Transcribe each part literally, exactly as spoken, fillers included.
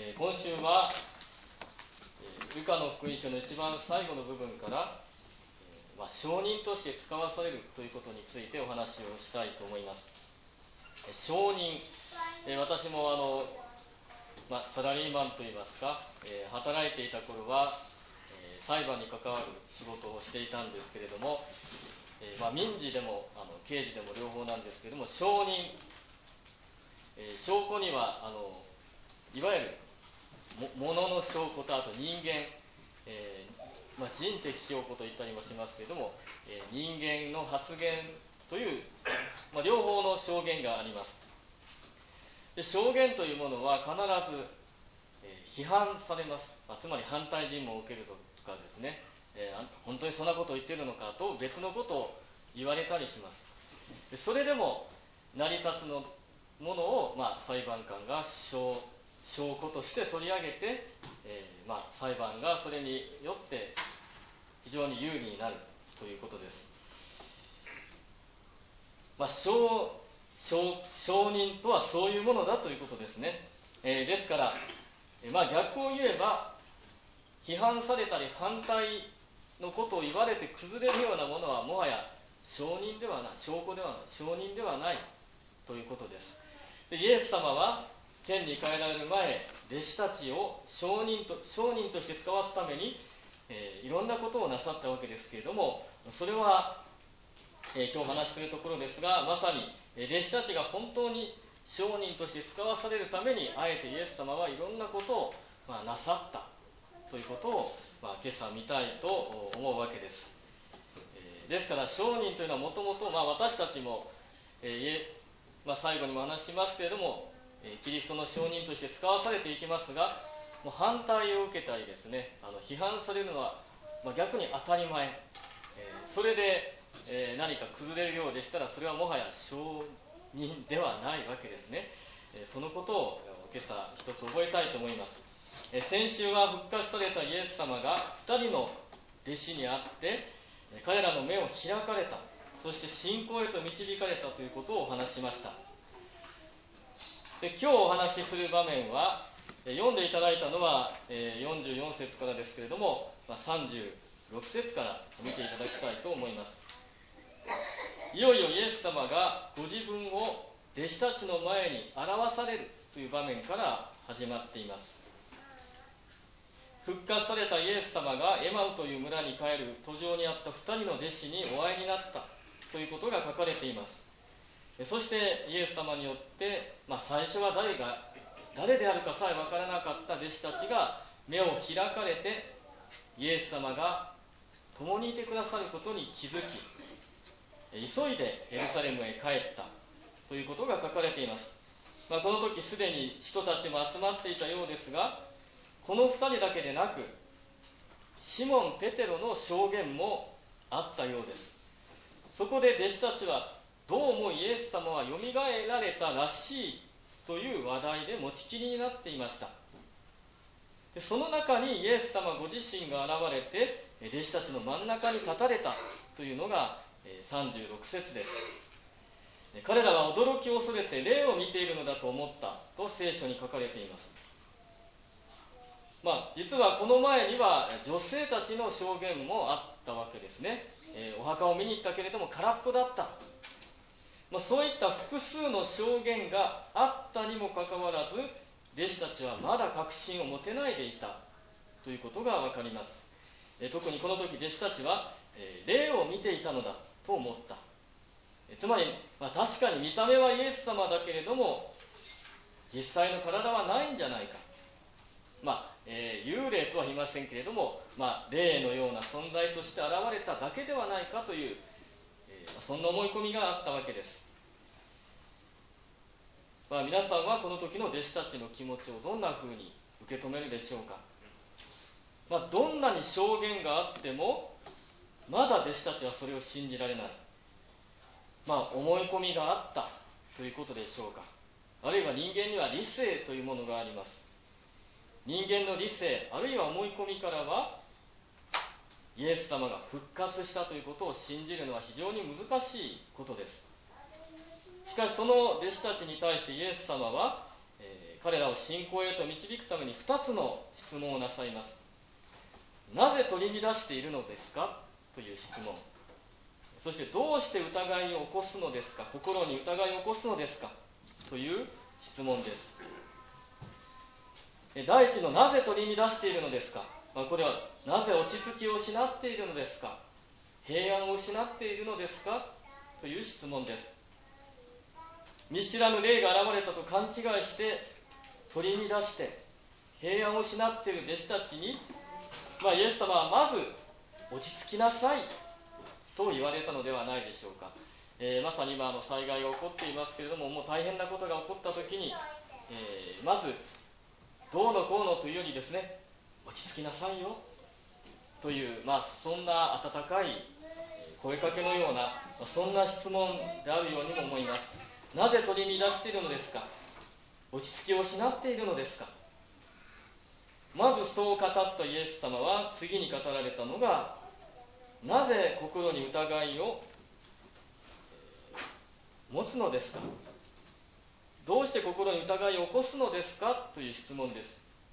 えー、今週は、えー、ルカの福音書の一番最後の部分から、えーまあ、証人として使わされるということについてお話をしたいと思います。えー、証人、えー、私もあの、まあ、サラリーマンといいますか、えー、働いていた頃は、えー、裁判に関わる仕事をしていたんですけれども、えーまあ、民事でもあの刑事でも両方なんですけれども、証人、えー、証拠にはあのいわゆるものの証拠とあと人間、えーまあ、人的証拠と言ったりもしますけれども、えー、人間の発言という、まあ、両方の証言があります。で、証言というものは必ず、えー、批判されます、まあ、つまり反対尋問を受けるとかですね、えー、本当にそんなことを言っているのかと別のことを言われたりします。で、それでも成り立つのものを、まあ、裁判官が証証拠として取り上げて、えーまあ、裁判がそれによって非常に有利になるということです。まあ、証証証人とはそういうものだということですね。えー、ですから、えーまあ、逆を言えば批判されたり反対のことを言われて崩れるようなものはもはや証人ではない、証拠ではない、証人ではないということです。で、イエス様は天に帰られる前、弟子たちを証人と、証人として使わすために、えー、いろんなことをなさったわけですけれども、それは、えー、今日お話しするところですが、まさに、えー、弟子たちが本当に証人として使わされるために、あえてイエス様はいろんなことを、まあ、なさったということを、まあ、今朝見たいと思うわけです。えー、ですから証人というのはもともと私たちも、えーまあ、最後にも話しますけれども、えー、キリストの証人として使わされていきますが、もう反対を受けたりですね、あの批判されるのは、まあ、逆に当たり前、えー、それで、えー、何か崩れるようでしたらそれはもはや証人ではないわけですね。えー、そのことを今朝一つ覚えたいと思います。えー、先週は復活されたイエス様がふたりの弟子に会って彼らの目を開かれた、そして信仰へと導かれたということをお話しました。で、今日お話しする場面は、読んでいただいたのはよんじゅうよん節からですけれども、さんじゅうろく節から見ていただきたいと思います。いよいよイエス様がご自分を弟子たちの前に表されるという場面から始まっています。復活されたイエス様がエマウという村に帰る途上にあったふたりの弟子にお会いになったということが書かれています。そしてイエス様によって、まあ、最初は誰が誰であるかさえ分からなかった弟子たちが目を開かれて、イエス様が共にいてくださることに気づき、急いでエルサレムへ帰ったということが書かれています。まあ、この時すでに人たちも集まっていたようですが、このふたりだけでなくシモン・ペテロの証言もあったようです。そこで弟子たちはどうもイエス様はよみがえられたらしいという話題で持ちきりになっていました。で、その中にイエス様ご自身が現れて弟子たちの真ん中に立たれたというのがさんじゅうろく節です。彼らは驚き恐れて霊を見ているのだと思ったと聖書に書かれています。まあ、実はこの前には女性たちの証言もあったわけですね。えー、お墓を見に行ったけれども空っぽだった、まあ、そういった複数の証言があったにもかかわらず、弟子たちはまだ確信を持てないでいたということがわかります。えー、特にこの時弟子たちは、えー、霊を見ていたのだと思った。えー、つまり、まあ、確かに見た目はイエス様だけれども実際の体はないんじゃないか、まあえー、幽霊とは言いませんけれども、まあ、霊のような存在として現れただけではないかという、えー、そんな思い込みがあったわけです。まあ、皆さんはこの時の弟子たちの気持ちをどんなふうに受け止めるでしょうか。まあ、どんなに証言があってもまだ弟子たちはそれを信じられない、まあ、思い込みがあったということでしょうか。あるいは人間には理性というものがあります。人間の理性あるいは思い込みからはイエス様が復活したということを信じるのは非常に難しいことです。しかしその弟子たちに対してイエス様は、えー、 彼らを信仰へと導くためにふたつの質問をなさいます。なぜ取り乱しているのですかという質問。そしてどうして疑いを起こすのですか、心に疑いを起こすのですかという質問です。第一のなぜ取り乱しているのですか、まあ、これはなぜ落ち着きを失っているのですか、平安を失っているのですかという質問です。見知らぬ霊が現れたと勘違いして取り乱して平安を失っている弟子たちに、まあ、イエス様はまず落ち着きなさいと言われたのではないでしょうか。えー、まさに今あの災害が起こっていますけれども、もう大変なことが起こったときに、えー、まずどうのこうのというよりですね、落ち着きなさいよという、まあ、そんな温かい声かけのような、そんな質問であるようにも思います。なぜ取り乱しているのですか、落ち着きを失っているのですか。まずそう語ったイエス様は次に語られたのが、なぜ心に疑いを持つのですか、どうして心に疑いを起こすのですかという質問です。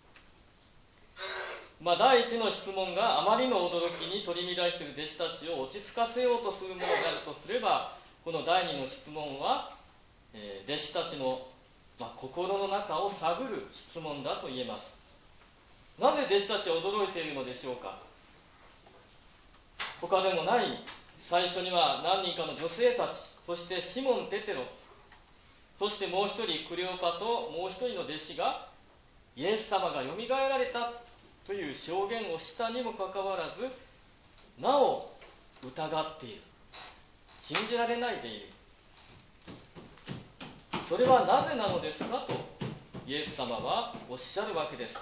まあ、第一の質問があまりの驚きに取り乱している弟子たちを落ち着かせようとするものであるとすれば、この第二の質問は、えー、弟子たちの、まあ、心の中を探る質問だと言えます。なぜ弟子たちは驚いているのでしょうか。他でもない最初には何人かの女性たち、そしてシモン・ペテロ、そしてもう一人クレオパともう一人の弟子がイエス様がよみがえられたという証言をしたにもかかわらず、なお疑っている、信じられないでいる。それはなぜなのですかとイエス様はおっしゃるわけです。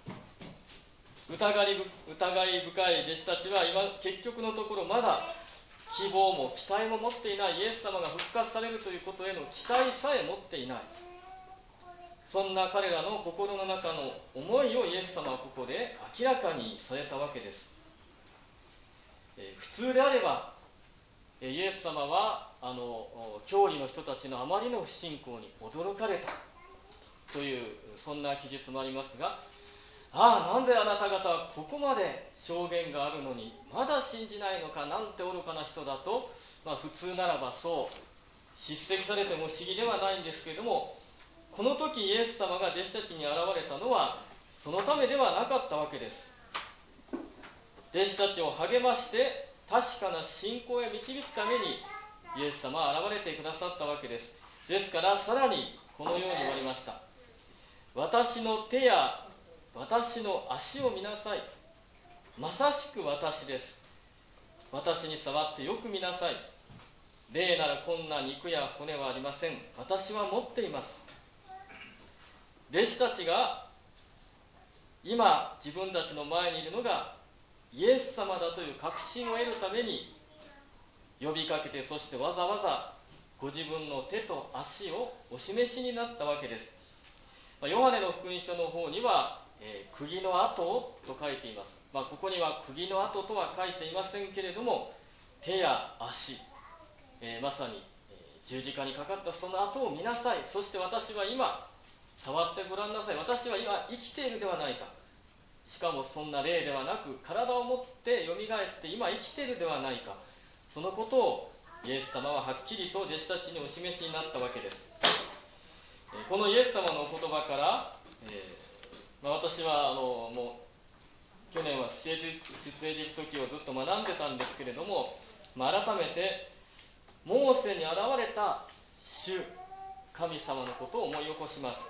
疑い疑い深い弟子たちは今結局のところまだ希望も期待も持っていない、イエス様が復活されるということへの期待さえ持っていない。そんな彼らの心の中の思いをイエス様はここで明らかにされたわけです。えー、普通であればイエス様はあの教理の人たちのあまりの不信仰に驚かれたというそんな記述もありますが、ああ、なんであなた方はここまで証言があるのにまだ信じないのか、なんて愚かな人だと、まあ、普通ならばそう叱責されても不思議ではないんですけれども、この時イエス様が弟子たちに現れたのはそのためではなかったわけです。弟子たちを励まして確かな信仰へ導くためにイエス様は現れてくださったわけです。ですからさらにこのように言われました。私の手や私の足を見なさい。まさしく私です。私に触ってよく見なさい。霊ならこんな肉や骨はありません。私は持っています。弟子たちが今自分たちの前にいるのがイエス様だという確信を得るために呼びかけて、そしてわざわざご自分の手と足をお示しになったわけです。ヨハネの福音書の方には、えー、釘の跡と書いています。まあ、ここには釘の跡とは書いていませんけれども、手や足、えー、まさに、えー、十字架にかかったその跡を見なさい。そして私は今触ってごらんなさい。私は今生きているではないか。しかもそんな霊ではなく体を持ってよみがえって今生きているではないか。そのことをイエス様ははっきりと弟子たちにお示しになったわけです。このイエス様のお言葉から、えーまあ、私はあのもう去年は出エジプト記をずっと学んでたんですけれども、まあ、改めてモーセに現れた主神様のことを思い起こします。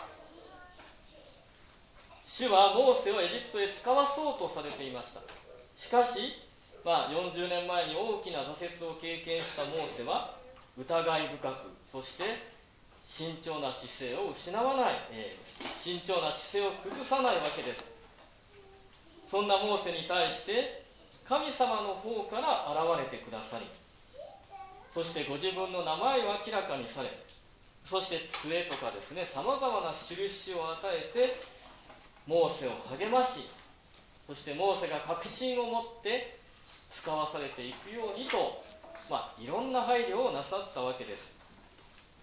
主はモーセをエジプトへ使わそうとされていました。しかし、まあ、よんじゅうねんまえに大きな挫折を経験したモーセは疑い深く、そして慎重な姿勢を失わない、えー、慎重な姿勢を崩さないわけです。そんなモーセに対して神様の方から現れてくださり、そしてご自分の名前を明らかにされ、そして杖とかですね、さまざまな印を与えてモーセを励まし、そしてモーセが確信を持って使わされていくようにと、まあ、いろんな配慮をなさったわけです。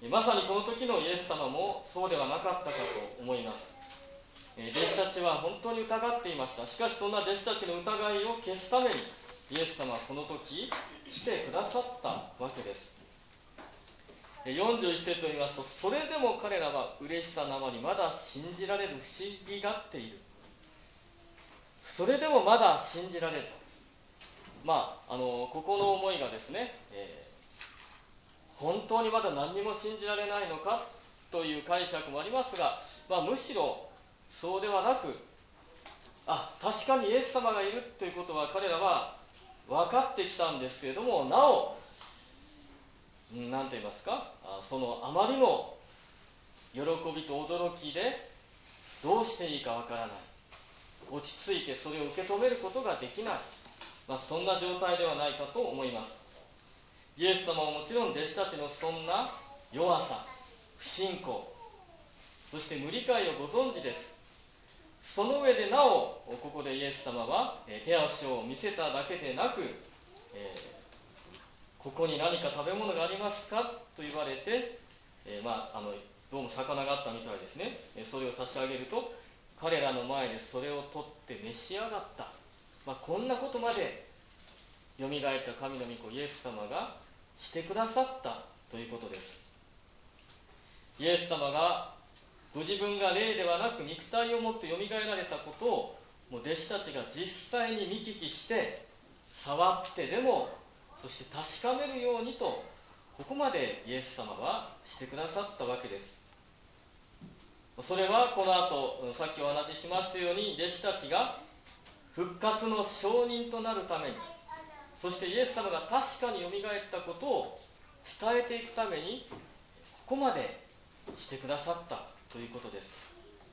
まさにこの時のイエス様もそうではなかったかと思います。弟子たちは本当に疑っていました。しかしそんな弟子たちの疑いを消すためにイエス様はこの時来てくださったわけです。よんじゅういち節を見ますと、それでも彼らは嬉しさのあまりまだ信じられる不思議がっている。それでもまだ信じられる。まあ、あのここの思いがですね、えー、本当にまだ何にも信じられないのかという解釈もありますが、まあ、むしろそうではなく、あ、確かにイエス様がいるということは彼らは分かってきたんですけれども、なお何と言いますか、そのあまりの喜びと驚きでどうしていいかわからない、落ち着いてそれを受け止めることができない、まあ、そんな状態ではないかと思います。イエス様ももちろん弟子たちのそんな弱さ、不信仰、そして無理解をご存知です。その上でなおここでイエス様は手足を見せただけでなく、えーここに何か食べ物がありますかと言われて、えーまあ、あのどうも魚があったみたいですね。それを差し上げると彼らの前でそれを取って召し上がった、まあ、こんなことまでよみがえった神の御子イエス様がしてくださったということです。イエス様がご自分が霊ではなく肉体を持ってよみがえられたことをもう弟子たちが実際に見聞きして触ってでもそして確かめるようにとここまでイエス様はしてくださったわけです。それはこの後さっきお話ししましたように弟子たちが復活の証人となるために、そしてイエス様が確かによみがえったことを伝えていくためにここまでしてくださったということです。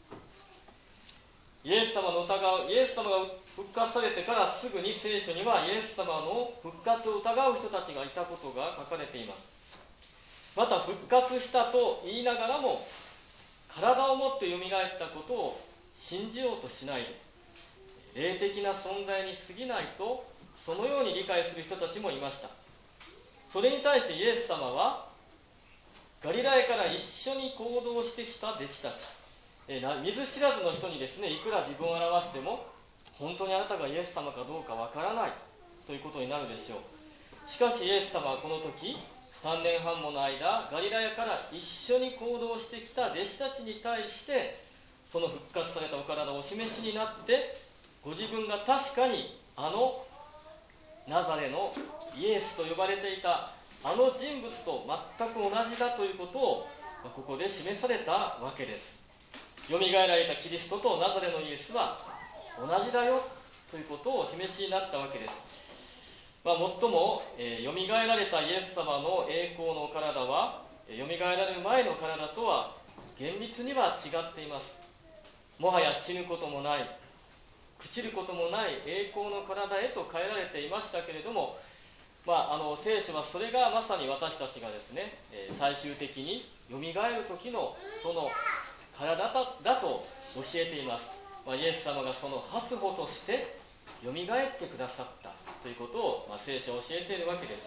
イエス様の疑う、イエス様が復活されてからすぐに聖書にはイエス様の復活を疑う人たちがいたことが書かれています。また復活したと言いながらも体を持ってよみがえったことを信じようとしないで、霊的な存在に過ぎないとそのように理解する人たちもいました。それに対してイエス様はガリラヤから一緒に行動してきた弟子たち、見ず知らずの人にですね、いくら自分を表しても本当にあなたがイエス様かどうかわからないということになるでしょう。しかしイエス様はこの時さんねんはんもの間ガリラヤから一緒に行動してきた弟子たちに対してその復活されたお体をお示しになって、ご自分が確かにあのナザレのイエスと呼ばれていたあの人物と全く同じだということをここで示されたわけです。よみがえられたキリストとナザレのイエスは同じだよということをお示しになったわけです。まあ、もっとも、えー、よみがえられたイエス様の栄光のお体はよみがえられる前の体とは厳密には違っています。もはや死ぬこともない、朽ちることもない栄光の体へと変えられていましたけれども、まあ、あの聖書はそれがまさに私たちがですね、えー、最終的によみがえる時のその体だと教えています。まあ、イエス様がその初歩としてよみがえってくださったということを、まあ、聖書は教えているわけです。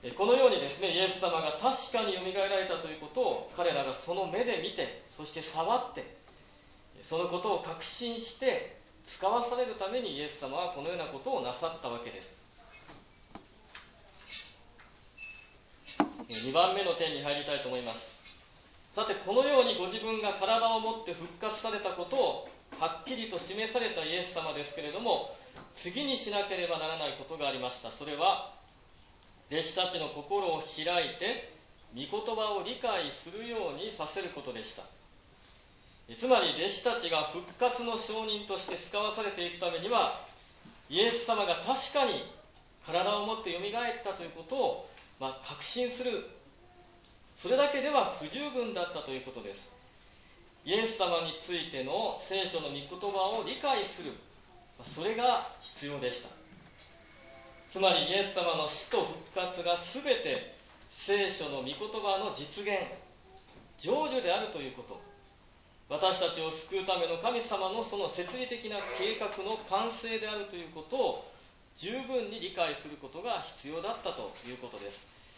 このようにですね、イエス様が確かによみがえられたということを彼らがその目で見て、そして触ってそのことを確信して使わされるためにイエス様はこのようなことをなさったわけです。にばんめの点に入りたいと思います。さて、このようにご自分が体を持って復活されたことをはっきりと示されたイエス様ですけれども、次にしなければならないことがありました。それは弟子たちの心を開いて御言葉を理解するようにさせることでした。つまり弟子たちが復活の証人として使わされていくためには、イエス様が確かに体を持ってよみがえったということを、まあ、確信する、それだけでは不十分だったということです。イエス様についての聖書の御言葉を理解する、それが必要でした。つまりイエス様の死と復活がすべて聖書の御言葉の実現、成就であるということ、私たちを救うための神様のその設理的な計画の完成であるということを十分に理解することが必要だったということです。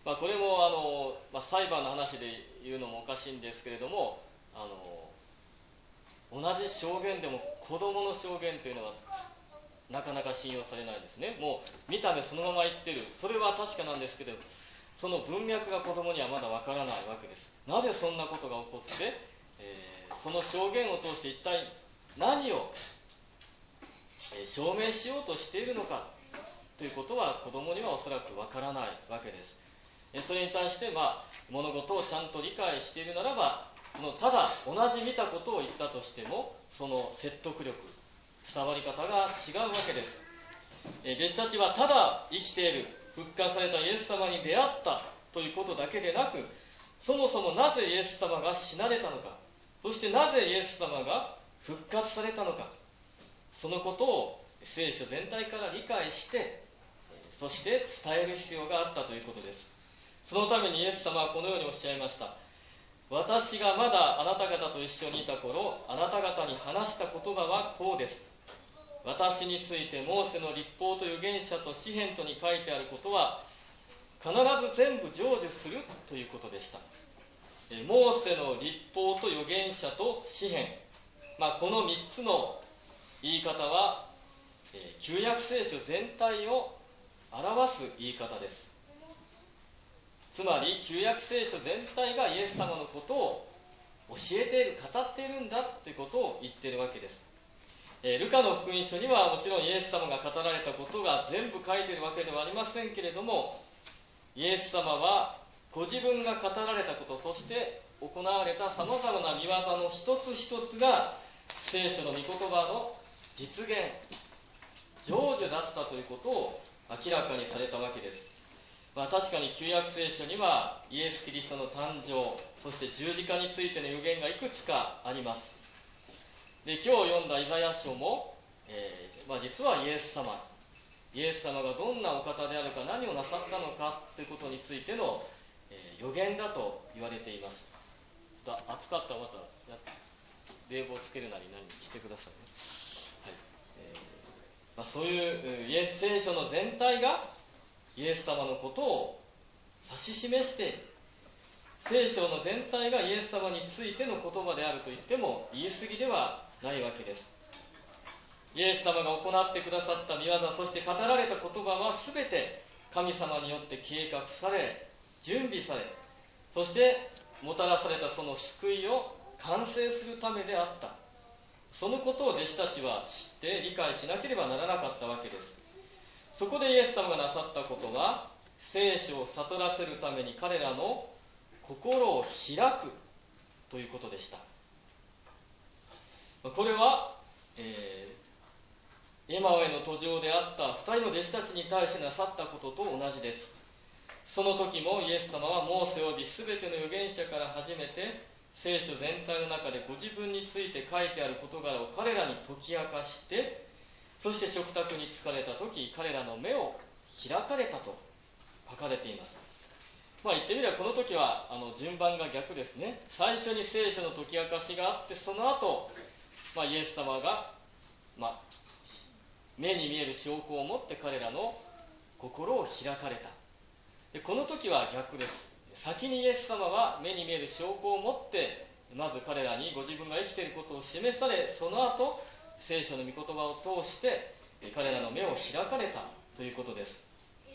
まあ、これもあの、まあ、裁判の話で言うのもおかしいんですけれども、あの同じ証言でも子供の証言というのはなかなか信用されないですね。もう見た目そのまま言ってる、それは確かなんですけど、その文脈が子供にはまだわからないわけです。なぜそんなことが起こって、えー、その証言を通して一体何を、えー、証明しようとしているのかということは子供にはおそらくわからないわけです。えー、それに対して、まあ、物事をちゃんと理解しているならば、そのただ同じ見たことを言ったとしても、その説得力、伝わり方が違うわけです。えー、弟子たちはただ生きている、復活されたイエス様に出会ったということだけでなく、そもそもなぜイエス様が死なれたのか、そしてなぜイエス様が復活されたのか、そのことを聖書全体から理解して、そして伝える必要があったということです。そのためにイエス様はこのようにおっしゃいました。私がまだあなた方と一緒にいた頃、あなた方に話した言葉はこうです。私についてモーセの律法と預言者と詩篇とに書いてあることは必ず全部成就するということでした。モーセの律法と預言者と詩篇、まあ、このみっつの言い方は旧約聖書全体を表す言い方です。つまり旧約聖書全体がイエス様のことを教えている、語っているんだということを言っているわけです。えー、ルカの福音書にはもちろんイエス様が語られたことが全部書いているわけではありませんけれども、イエス様はご自分が語られたこと、そして行われたさまざまな御業の一つ一つが聖書の御言葉の実現、成就だったということを明らかにされたわけです。まあ、確かに旧約聖書にはイエス・キリストの誕生、そして十字架についての預言がいくつかあります。で、今日読んだイザヤ書も、えーまあ、実はイエス様、イエス様がどんなお方であるか、何をなさったのかということについての、えー、予言だと言われています。だ暑かったらまたや冷房つけるなり何してくださいね。はいえーまあ、そういうイエス聖書の全体がイエス様のことを指し示している。聖書の全体がイエス様についての言葉であると言っても言い過ぎではないわけです。イエス様が行ってくださった御業、そして語られた言葉は全て神様によって計画され、準備され、そしてもたらされたその救いを完成するためであった。そのことを弟子たちは知って理解しなければならなかったわけです。そこでイエス様がなさったことは、聖書を悟らせるために彼らの心を開くということでした。これは、えー、エマオへの途上であった二人の弟子たちに対してなさったことと同じです。その時もイエス様はモーセおよびすべての預言者から始めて聖書全体の中でご自分について書いてある事柄を彼らに解き明かして、そして食卓に疲れた時彼らの目を開かれたと書かれています。まあ言ってみればこの時はあの順番が逆ですね。最初に聖書の解き明かしがあって、その後、まあ、イエス様が、まあ、目に見える証拠を持って彼らの心を開かれた。でこの時は逆です。先にイエス様は目に見える証拠を持ってまず彼らにご自分が生きていることを示され、その後聖書の御言葉を通して彼らの目を開かれたということです。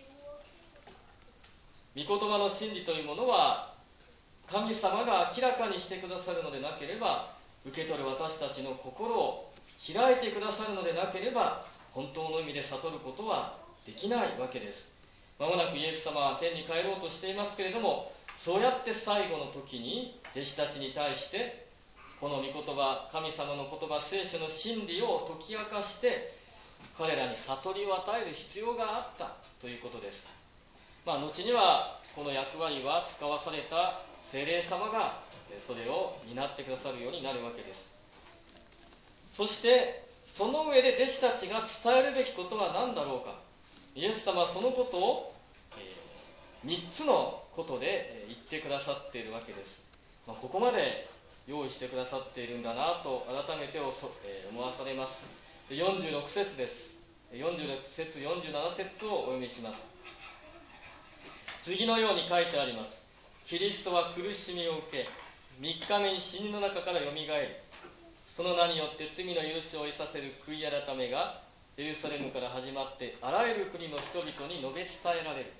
御言葉の真理というものは神様が明らかにしてくださるのでなければ、受け取る私たちの心を開いてくださるのでなければ、本当の意味で悟ることはできないわけです。まもなくイエス様は天に帰ろうとしていますけれども、そうやって最後の時に弟子たちに対してこの御言葉、神様の言葉、聖書の真理を解き明かして彼らに悟りを与える必要があったということです。まあ、後にはこの役割は使わされた聖霊様がそれを担ってくださるようになるわけです。そしてその上で弟子たちが伝えるべきことは何だろうか。イエス様はそのことを、えー、みっつのことで言ってくださっているわけです。まあ、ここまで用意してくださっているんだなと改めて思わされます。よんじゅうろく節です。よんじゅうろく節、よんじゅうなな節をお読みします。 次のように書いてあります。キリストは苦しみを受け、みっかめに死人の中からよみがえり、その名によって罪の許しを得させる悔い改めがエルサレムから始まってあらゆる国の人々に述べ伝えられる。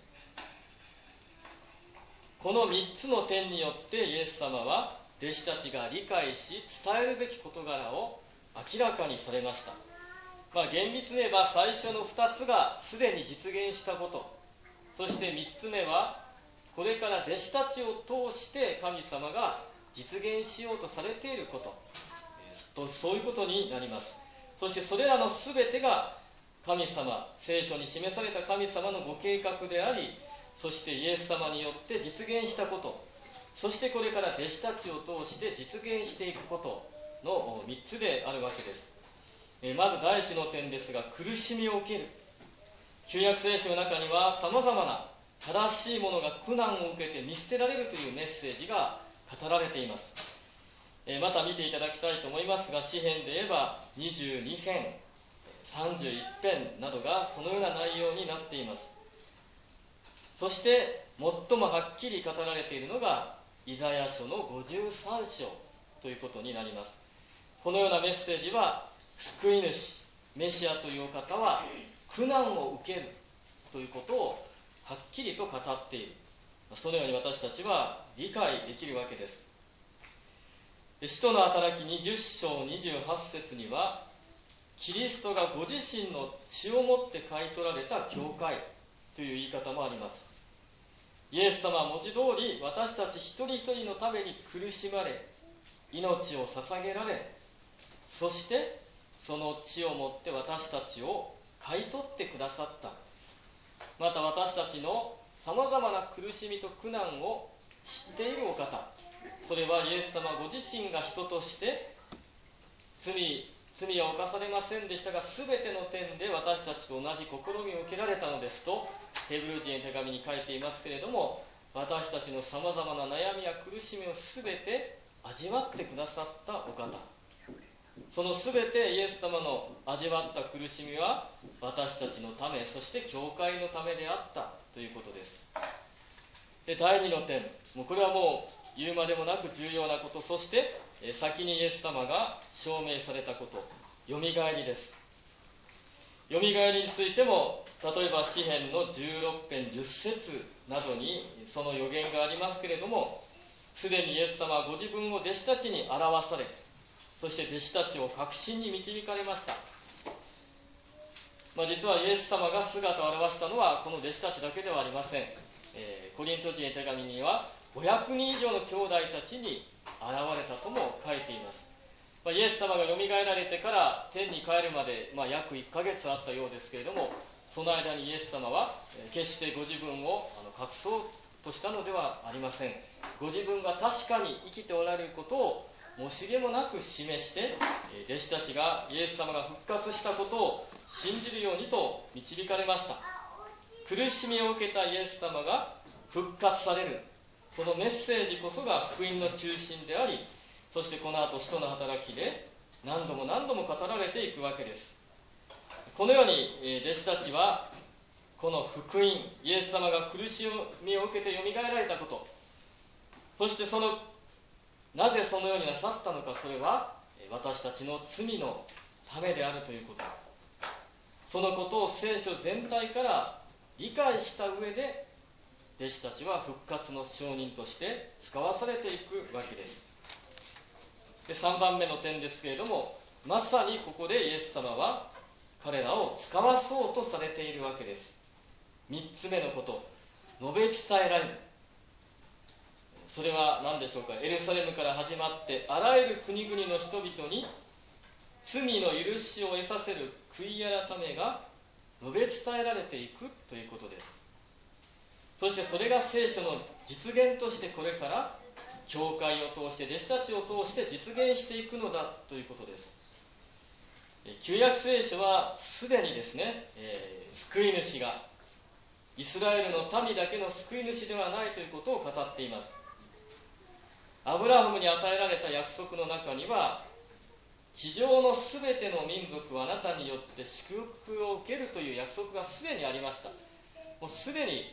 このみっつの点によってイエス様は弟子たちが理解し伝えるべき事柄を明らかにされました。まあ、厳密に言えば最初のふたつがすでに実現したこと、そしてみっつめはこれから弟子たちを通して神様が実現しようとされていることと、そういうことになります。そしてそれらのすべてが神様、聖書に示された神様のご計画であり、そしてイエス様によって実現したこと、そしてこれから弟子たちを通して実現していくことのみっつであるわけです。えまず第一の点ですが、苦しみを受ける。旧約聖書の中にはさまざまな正しいものが苦難を受けて見捨てられるというメッセージが語られています。えまた見ていただきたいと思いますが、詩編で言えばにじゅうにへん、さんじゅういっぺんなどがそのような内容になっています。そして最もはっきり語られているのがイザヤ書のごじゅうさんしょうということになります。このようなメッセージは、救い主メシアというお方は苦難を受けるということをはっきりと語っている。そのように私たちは理解できるわけです。使徒の働きにじゅっしょうにじゅうはっせつには、キリストがご自身の血をもって買い取られた教会という言い方もあります。イエス様は文字通り私たち一人一人のために苦しまれ、命を捧げられ、そしてその血をもって私たちを買い取ってくださった。また私たちのさまざまな苦しみと苦難を知っているお方、それはイエス様ご自身が人として罪罪は犯されませんでしたが、すべての点で私たちと同じ試みを受けられたのですとヘブル人への手紙に書いていますけれども、私たちのさまざまな悩みや苦しみをすべて味わってくださったお方、そのすべてイエス様の味わった苦しみは私たちのため、そして教会のためであったということです。で、第二の点、もうこれはもう言うまでもなく重要なこと、そして先にイエス様が証明されたこと、よみがえりです。よみがえりについても、例えば詩編のじゅうろっぺんじゅっせつなどにその予言がありますけれども、すでにイエス様はご自分を弟子たちに表され、そして弟子たちを確信に導かれました。まあ、実はイエス様が姿を現したのはこの弟子たちだけではありません。えー、コリント人への手紙にはごひゃくにん以上の兄弟たちに現れたとも書いています。まあ、イエス様がよみがえられてから天に帰るまで、まあ、約いっかげつあったようですけれども、その間にイエス様は決してご自分をあの隠そうとしたのではありません。ご自分が確かに生きておられることを惜しげもなく示して、弟子たちがイエス様が復活したことを信じるようにと導かれました。苦しみを受けたイエス様が復活される、そのメッセージこそが福音の中心であり、そしてこの後使徒の働きで何度も何度も語られていくわけです。このように弟子たちはこの福音、イエス様が苦しみを受けてよみがえられたこと、そしてそのなぜそのようになさったのか、それは私たちの罪のためであるということ、そのことを聖書全体から理解した上で弟子たちは復活の証人として使わされていくわけです。で、さんばんめの点ですけれども、まさにここでイエス様は彼らを使わそうとされているわけです。みっつめのこと、述べ伝えられる。それは何でしょうか。エルサレムから始まってあらゆる国々の人々に罪の許しを得させる悔い改めが述べ伝えられていくということです。そしてそれが聖書の実現としてこれから教会を通して弟子たちを通して実現していくのだということです。旧約聖書はすでにですね、えー、救い主がイスラエルの民だけの救い主ではないということを語っています。アブラハムに与えられた約束の中には、地上のすべての民族はあなたによって祝福を受けるという約束がすでにありました。もうすでに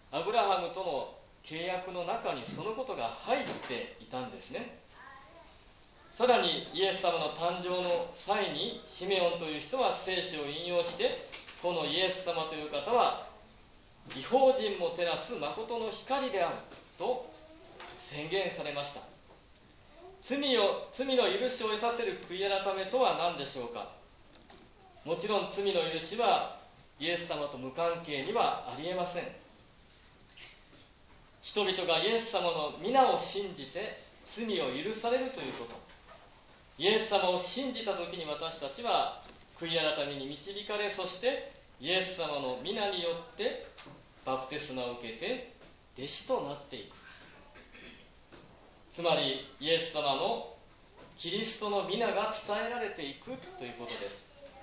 アブラハムとの契約の中にそのことが入っていたんですね。さらにイエス様の誕生の際にシメオンという人は聖書を引用して、このイエス様という方は異邦人も照らす誠の光であると宣言されました。罪を罪の許しを得させる悔い改めとは何でしょうか。もちろん罪の許しはイエス様と無関係にはありえません。人々がイエス様の皆を信じて罪を許されるということ、イエス様を信じたときに私たちは悔い改めに導かれ、そしてイエス様の皆によってバプテスマを受けて弟子となっていく。つまりイエス様のキリストの皆が伝えられていくということです。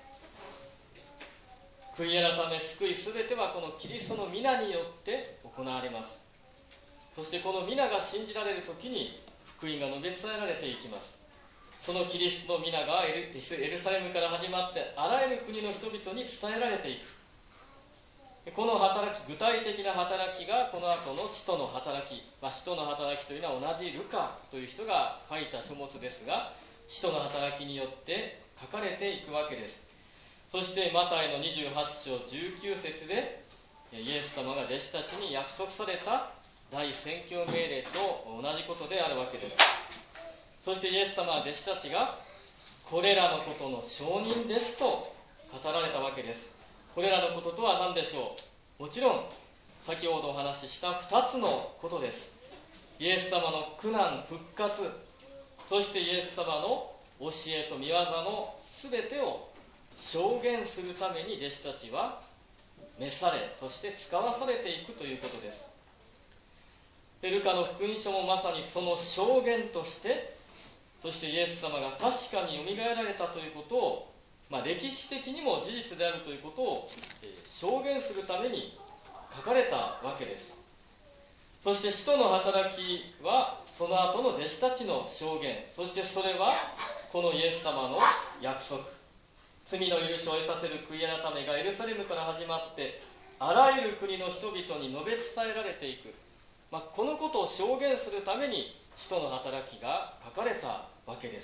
悔い改め救いすべてはこのキリストの皆によって行われます。そしてこの皆が信じられるときに福音が述べ伝えられていきます。そのキリストの皆がエルサレムから始まってあらゆる国の人々に伝えられていく。この働き、具体的な働きがこの後の使徒の働き、まあ、使徒の働きというのは同じルカという人が書いた書物ですが、使徒の働きによって書かれていくわけです。そしてマタイのにじゅうはち章じゅうきゅう節でイエス様が弟子たちに約束された大宣教命令と同じことであるわけです。そしてイエス様は弟子たちがこれらのことの証人ですと語られたわけです。これらのこととは何でしょう。もちろん先ほどお話ししたふたつのことです。イエス様の苦難復活、そしてイエス様の教えと御業のすべてを証言するために弟子たちは召され、そして使わされていくということです。でルカの福音書もまさにその証言として、そしてイエス様が確かによみがえられたということを、まあ、歴史的にも事実であるということを、えー、証言するために書かれたわけです。そして使徒の働きはその後の弟子たちの証言、そしてそれはこのイエス様の約束、罪の許しを得させる悔い改めがエルサレムから始まってあらゆる国の人々に述べ伝えられていく、まあ、このことを証言するために使徒の働きが書かれたわけです。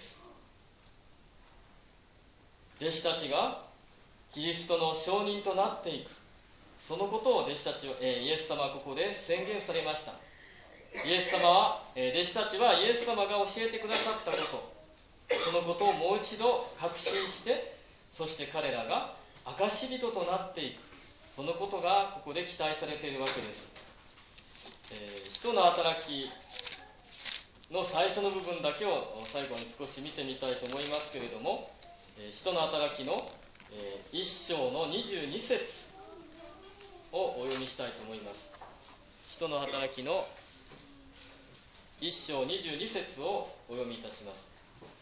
弟子たちがキリストの証人となっていく、そのことを弟子たちは、えー、イエス様はここで宣言されました。イエス様は、えー、弟子たちはイエス様が教えてくださったこと、そのことをもう一度確信して、そして彼らが証人となっていく、そのことがここで期待されているわけです。えー、使徒の働きの最初の部分だけを最後に少し見てみたいと思いますけれども、使徒の働きのいっ章のにじゅうに節をお読みしたいと思います。使徒の働きのいっ章にじゅうに節をお読みいたします。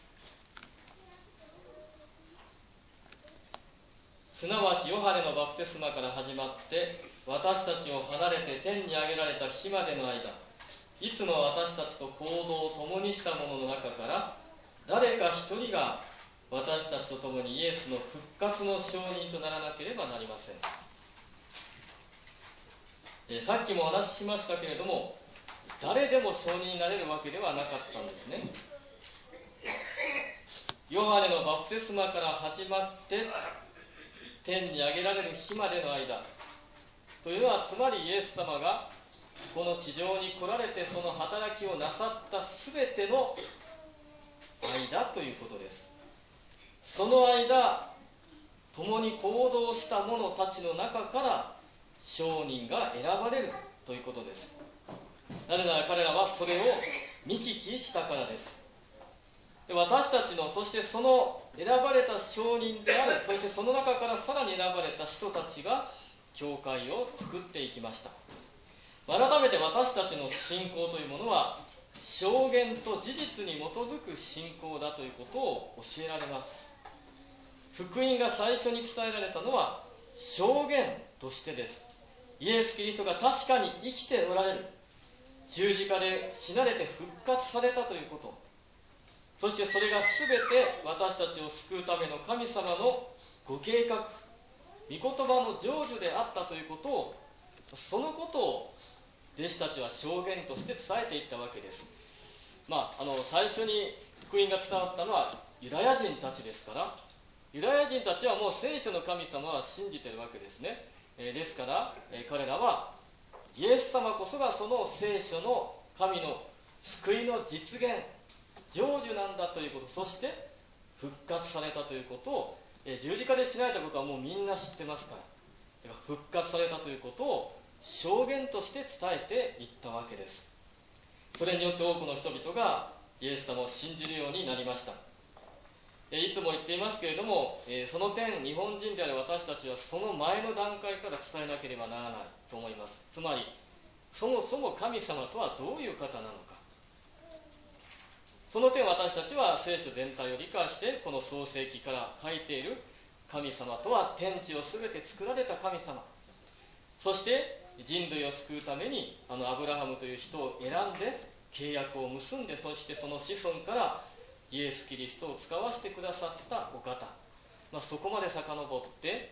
すなわちヨハネのバプテスマから始まって私たちを離れて天に上げられた日までの間、いつも私たちと行動を共にした者の中から誰か一人が私たちと共にイエスの復活の証人とならなければなりません。えさっきもお話ししましたけれども、誰でも証人になれるわけではなかったんですね。ヨハネのバプテスマから始まって天に上げられる日までの間というのは、つまりイエス様がこの地上に来られてその働きをなさったすべての間ということです。その間共に行動した者たちの中から証人が選ばれるということです。なぜなら彼らはそれを見聞きしたからです。で私たちの、そしてその選ばれた証人である、そしてその中からさらに選ばれた人たちが教会を作っていきました。改めて私たちの信仰というものは証言と事実に基づく信仰だということを教えられます。福音が最初に伝えられたのは証言としてです。イエス・キリストが確かに生きておられる、十字架で死なれて復活されたということ、そしてそれが全て私たちを救うための神様のご計画、御言葉の成就であったということを、そのことを弟子たちは証言として伝えていったわけです。まあ、あの最初に福音が伝わったのはユダヤ人たちですから、ユダヤ人たちはもう聖書の神様は信じているわけですね。えー、ですから、えー、彼らはイエス様こそがその聖書の神の救いの実現、成就なんだということ、そして復活されたということを、えー、十字架で死なれたことはもうみんな知ってますから、だから復活されたということを証言として伝えていったわけです。それによって多くの人々がイエス様を信じるようになりました。いつも言っていますけれども、その点日本人である私たちはその前の段階から伝えなければならないと思います。つまりそもそも神様とはどういう方なのか、その点私たちは聖書全体を理解して、この創世記から書いている神様とは天地をすべて作られた神様、そして人類を救うためにあのアブラハムという人を選んで契約を結んで、そしてその子孫からイエス・キリストを使わせてくださったお方、まあ、そこまで遡って、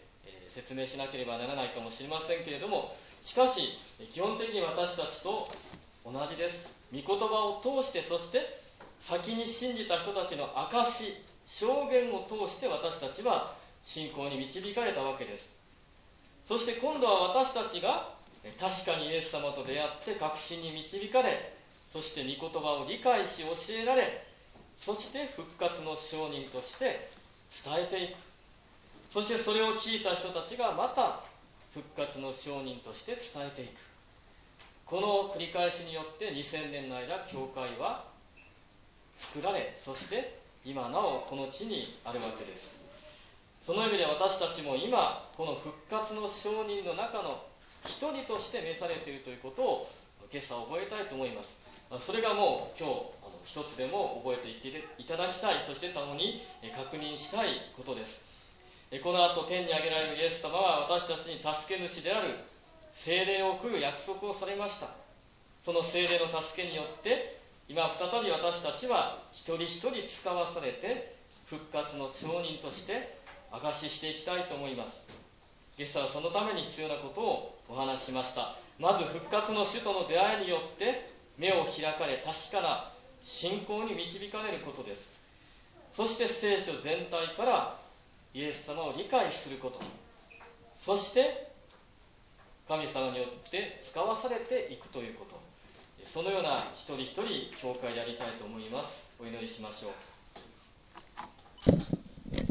えー、説明しなければならないかもしれませんけれども、しかし基本的に私たちと同じです。御言葉を通して、そして先に信じた人たちの証、証言を通して私たちは信仰に導かれたわけです。そして今度は私たちが確かにイエス様と出会って確信に導かれ、そして御言葉を理解し教えられ、そして復活の証人として伝えていく。そしてそれを聞いた人たちがまた復活の証人として伝えていく。この繰り返しによってにせんねんの間、教会は作られ、そして今なおこの地にあるわけです。その意味で私たちも今この復活の証人の中の一人として召されているということを今朝覚えたいと思います。それがもう今日あの一つでも覚えていただきたい、そして共に確認したいことです。この後天に上げられるイエス様は私たちに助け主である聖霊を送る約束をされました。その聖霊の助けによって今再び私たちは一人一人使わされて復活の証人として証ししていきたいと思います。今朝はそのために必要なことをお話ししました。まず復活の主との出会いによって目を開かれ、確かな信仰に導かれることです。そして聖書全体からイエス様を理解すること、そして神様によって使わされていくということ、そのような一人一人教会でありたいと思います。お祈りしましょう。